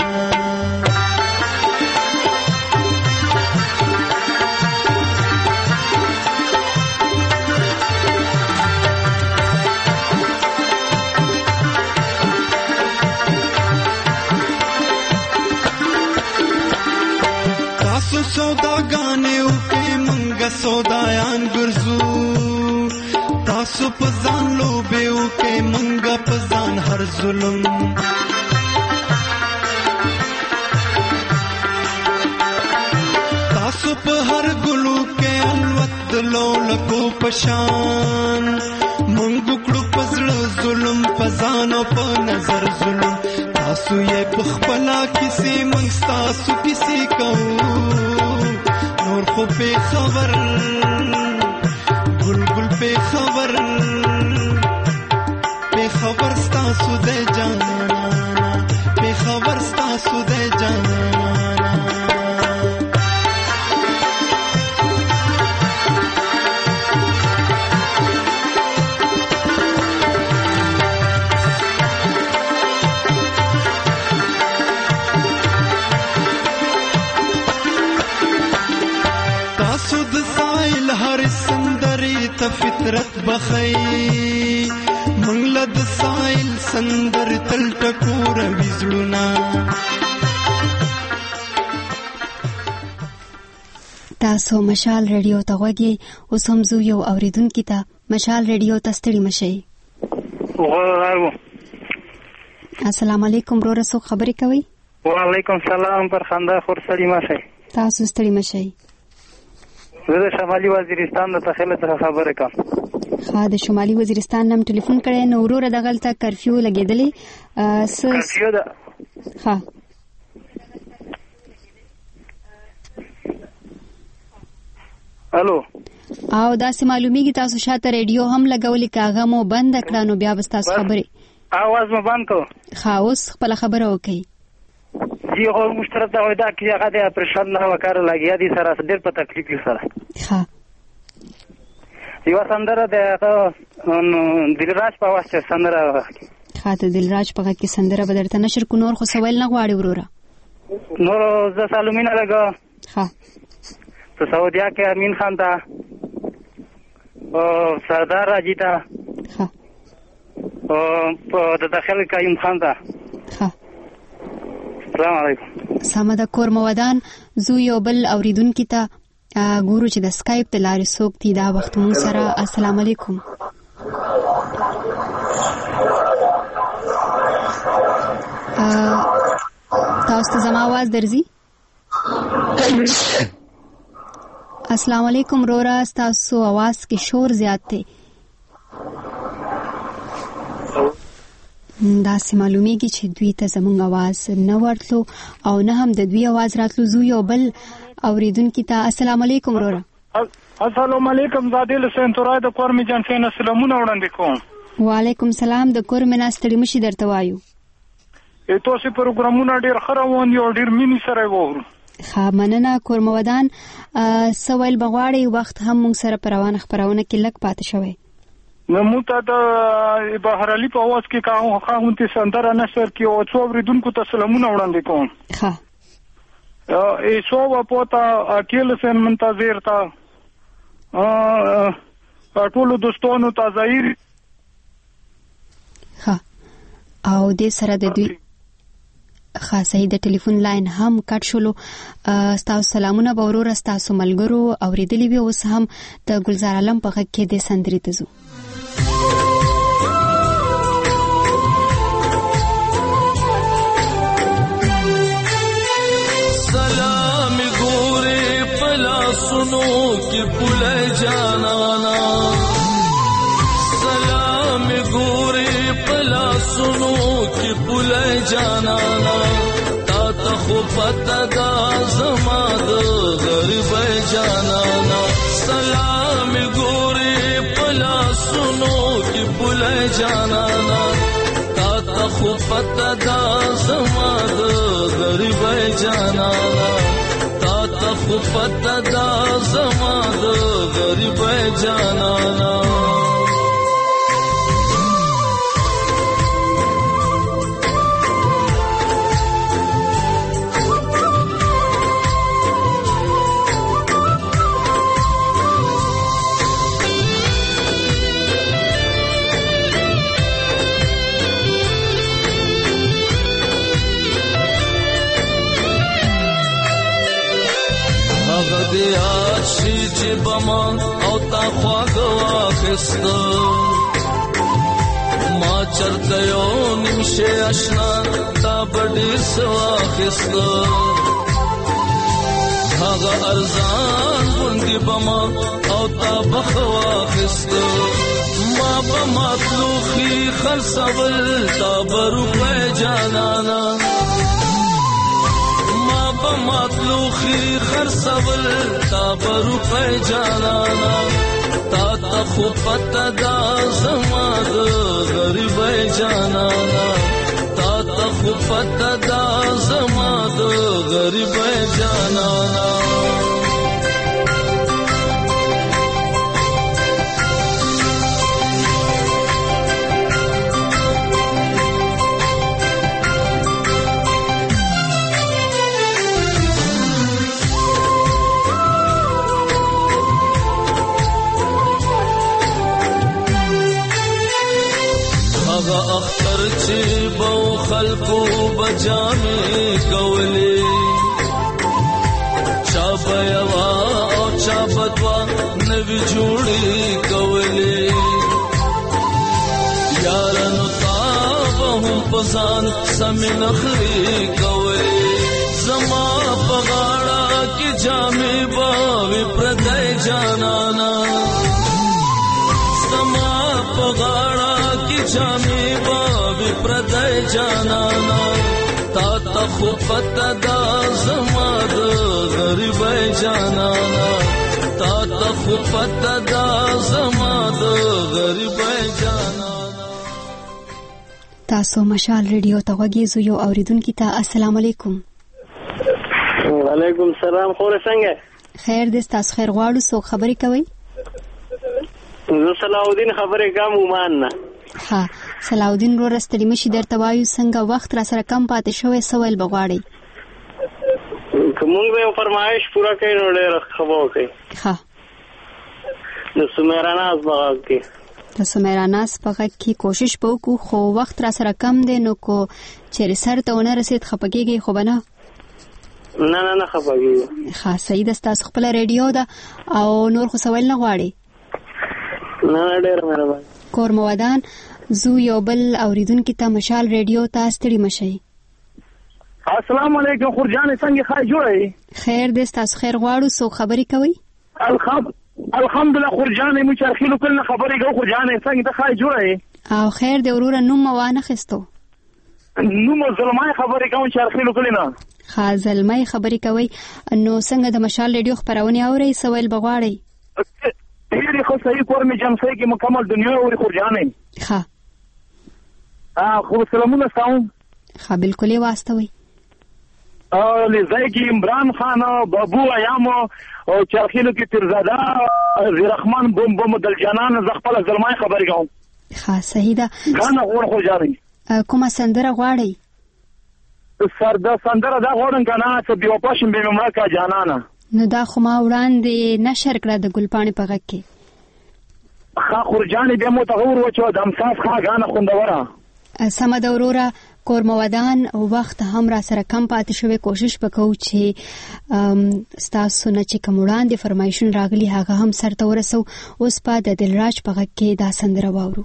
تاسو سوداګانې وکړئ موږ سودایان ګرځو تاسو په ځان لوبې وکړئ موږ په ځان هر ظلم تاسو په هر ګلو کې الوت د لولکو په شان موږ کړو په زړه ظلم په ځان او په نظر ظلم تاسو یې په خپله کیسې موږ ستاسو کیسې کوو نور خو په خبر بلبل په خبر ستاسو د جانانا په خبر ستاسو د جانانا تاسو د سایل هر سندري ته فطرت بخي منګل د سایل سندر تل ټکور وزړونا تاسو مشال ریډیو ته وګورئ اوس هم زه یو اوریدونکو ته مشال ریډیو ته ستړي مشئ السلام علیکم ورور سو خبرې کوي وعلیکم سلام پر خندا خور سړي مشئ تاسو ستړي مشئ زه د شمالي وزیرستان د تخیل څخه خبره کوم د شمالي وزیرستان نم ټلیفون کړی نو وروره دغلته کرفیو لګېدلې کرفیو ده ها الو او داسې معلومیږي تاسو شاته ریډیو هم لګولې کاغه مو بند کړه نو بیا به تاسو خبرې اواز مو بند کو اوس خپل خبره وکړئ جی هو مشترک دا وای دا کې هغه د اپریشن نه وکړ لګیا دي سره ډېر په تکلیف سره ها یو سندره د دلراج په واسطه سندره خاطر دلراج په کې سندره بدرته نشر کو نور خو سوال نه غواړي وروره نور ز سالمینه لګا ها تو سعودیا کې امین خان تا او سردار راجی تا ها او په داخل قیم خان تا ها السلام علیکم سمه د کور مودان زو یو بل اوریدونکو ته ګورو چې د سکایپ د لارې څوک دی دا وخت مون سره السلام علیکم تاسو ته زما आवाज درځي السلام علیکم رورا تاسو आवाज کې شور زیات دی دا سه معلومیږي چې دوی ته زموږ आवाज نه ورتلو او نه هم د دوی आवाज راتلو زو یو بل اوریدونکو ته السلام علیکم رورا السلام علیکم زادل حسین تورای د کور می جان فین سلامونه وړاندې کوم وعلیکم سلام د کور می ناستړي مشي درته وایو تاسو پروګرامونه ډیر خروان دي او ډیر مینی سره وورو ښه مننه کورمودان. سوال بغواړي وخت هم موږ سره پروانه خبرونه کې لک پاتې شوی. نو موږ ته د بهرالي په اواز کې خاونتي سندره نشر کې او څو اوریدونکو ته سلامونه وړاندې کوم. ښه ایسو پوتا اکیل سن منتظر تا ټولو دوستانو ته ظاهر. ښه او دې سره د دوی خاصه د ټلیفون لاین هم کټ شولو. ستاسو سلامونه به ورور ستاسو ملګرو اوریدلی وي. اوس هم د ګلزار عالم په غږ کې د سندرې ته ځو. سلام ګورې پلا سنو کې پله جانانا سلام ګورې پلا سنو کې پله جانانا تا ته خو پته دا زما د غریب جانانا سلام ګورې پلا سنو کې پله جانانا تا ته خو پته دا زما د غریب جانانا تا ته خو پته دا زما د غریب جانانا شي چې بما او تا خواږه واخسته ما چرته یو نیمشه اشنا تا بډې سواخسته هغه ارزان غوندې بما او تا بخواخسته ما بما تلوخي خرڅول تا بروپه جانانا مطلوخي خرڅول تا بروپه جانانا تا ته خو پته دا زما د غریب جانانا تا ته خو پته دا زما د غریب جانانا اختر چې بو خلقو بجامې کولې چا بيوا او چا بدوا نوی جوړې کولې یارانو تاب هم پسان سم نخري کولې زما پغاړه کې جامې باوي پردای جانانا زما پغاړه جامې بابي پردای جانانا تا ته خو پته دا زما د غریب جانانا تا ته خو پته دا زما د غریب جانانا. تاسو مشال ریډیو ته غوږیږئ. یو اوریدونکو ته السلام علیکم. وعلیکم السلام. خو څنګه خیر دې؟ تاسو خیر غواړو. څوک خبرې کوي؟ زه صلاح الدین خبرې کوم عمان نه. ها صلاح الدین رو رستړی مشي درته وایو څنګه وخت را سره کم پاتې شوی سوال بغواړي. کومه یو فرمایش پورا کړئ نو ډېر خبرو کوي. ها د سمیراناس بغا کې د سمیراناس بغا کې کوشش وکړو خو وخت را سره کم دی نو کو چې سر ته ونه رسید خپګيږي خو بنه نه خپګيږي. ها صحیح ده. تاسو خپل ریډیو ده او نور خو سوال نه غواړي. نه ډېر مهرباني. کورمودان زو یو بل اوریدونکو ته مشال ریډیو ته ستړي مشي. السلام علیکم خورجان څنګه خای جوړی؟ خیر دې تاسو خیر غواړو. سو خبرې کوي؟ الحمدلله خورجان مو چرخیلو کله خبرې کوي. خورجان څنګه ته خای جوړی؟ او خیر دې وروره نوم وانه خستو. نوم زلمای خبرې کوي چرخیلو کله نه. ها زلمای خبرې کوي. نو څنګه د مشال ریډیو خبرونه اوري سوال بغواړي؟ ډېر خو صحیح کور می جمسي کې مکمل دنیا اوري خورجانې. ها خو سلامونه تاسو. ها بالکل واسطوي. لیزای کې عمران خان بابو ایام او چرخیلو کې تیرزاده زیرخمان بم دل جانان ز خپل ظلمای خبرې کوم. ښه صحیح ده. غاڼه غوړ خو جاري کومه سندره غواړئ؟ سندره دا غواړم کنه چې بیا پښم به مړه کا جانانه. نو دا خو ما وړاندې نشر کړه د ګلپاڼې په غږ کې. ښه خورجانې بیا مو ته ور وچو د امساس ښه غاڼه خوندوره. سمه ده وروره، کورمودان وخت هم را سره کم پاتې شوی، کوشش وکړو چې ستاسو نه چې کوم وړاندې فرمایشونه راغلي هغه هم سرته ورسو. اوس په د دلراج په غږ کې دا سندره واورو.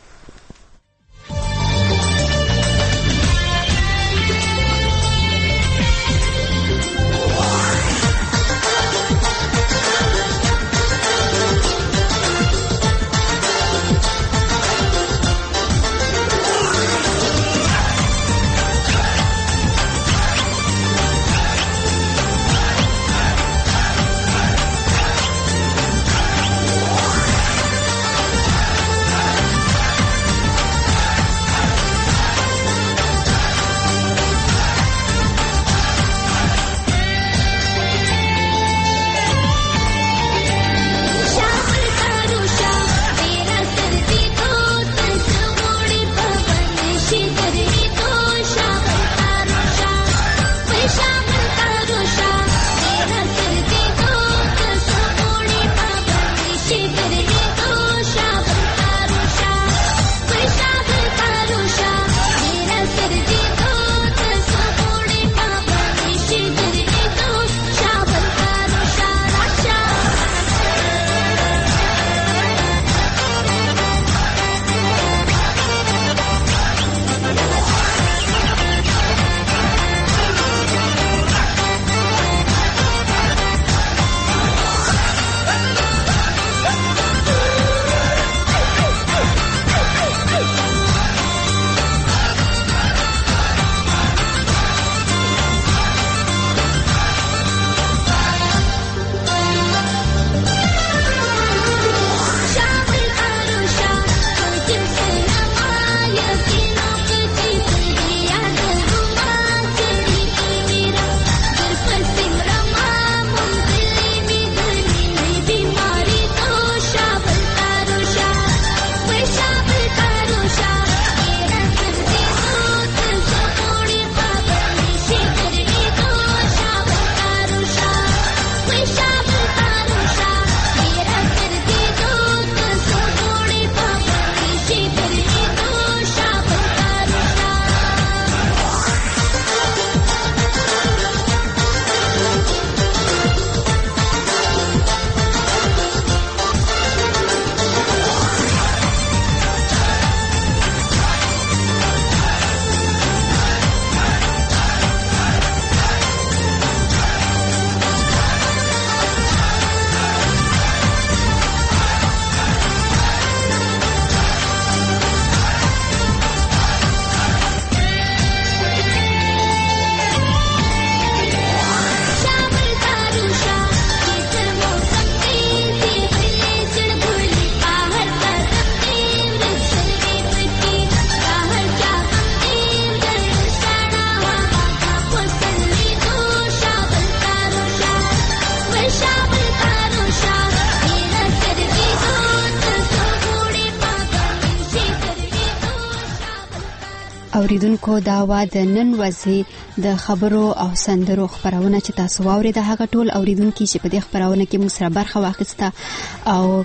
اوریدونکو دا وا د نن ورځې د خبرو او سندرو خبرونه چې تاسو واورید هغه ټول اوریدونکو چې په دې خبرونه کې موږ سره برخه واخیسته او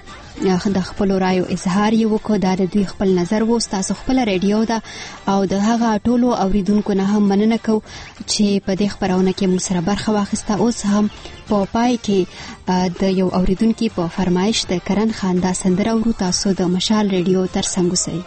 د خپل رایو اظهار یې وکړ. دا د دوی خپل نظر وو، تاسو خپل ریډیو دا او د هغه ټولو اوریدونکو نه هم مننه کوم چې په دې خبرونه کې موږ سره برخه واخیسته. اوس هم په پای کې د یو اوریدونکو په فرمایش د کرن خان دا سندره ورو تاسو د مشال ریډیو تر څنګ وسئ.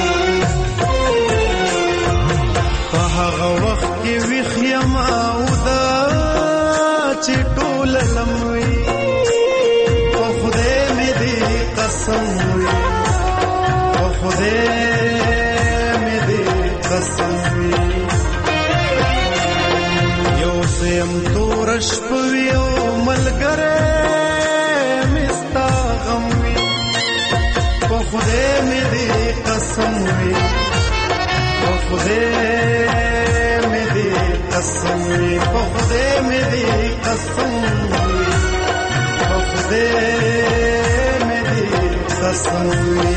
هغه وخت کې ویخ یم او د قسم وي یو زم تورش پوي او ملګری مستا غم وي په خدای مې دې قسم وي په خدای مې دې قسم وي په خدای مې دې قسم وي په خدای مې دې قسم وي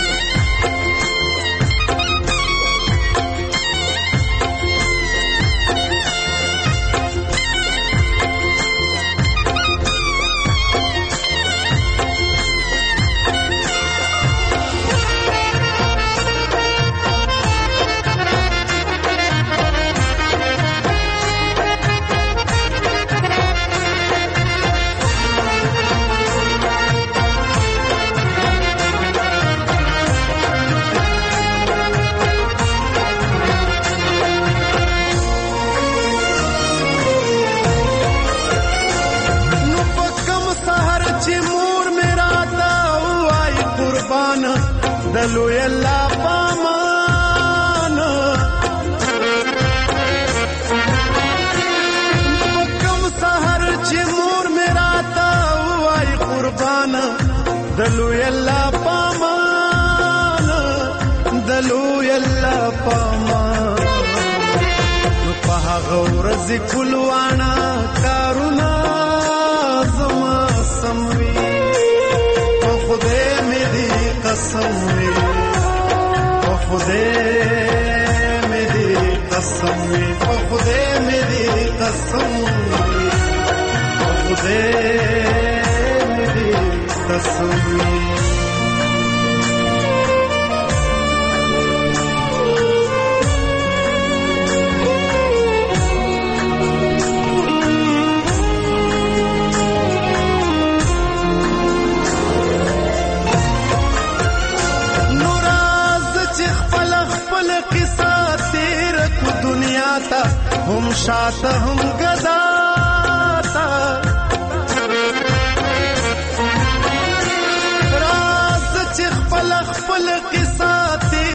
دلو یلا پامان کم سحر چې مور میرا تا وای قربان دلو یلا پامان دلو یلا پامان په هغه ورځ کولوانا کارونا زما سموي په خدای مې دې قسم وي په خدای مې دې قسم وي په خدای مې دې قسم وي په خدای مې دې قسم وي هم شاته هم گدا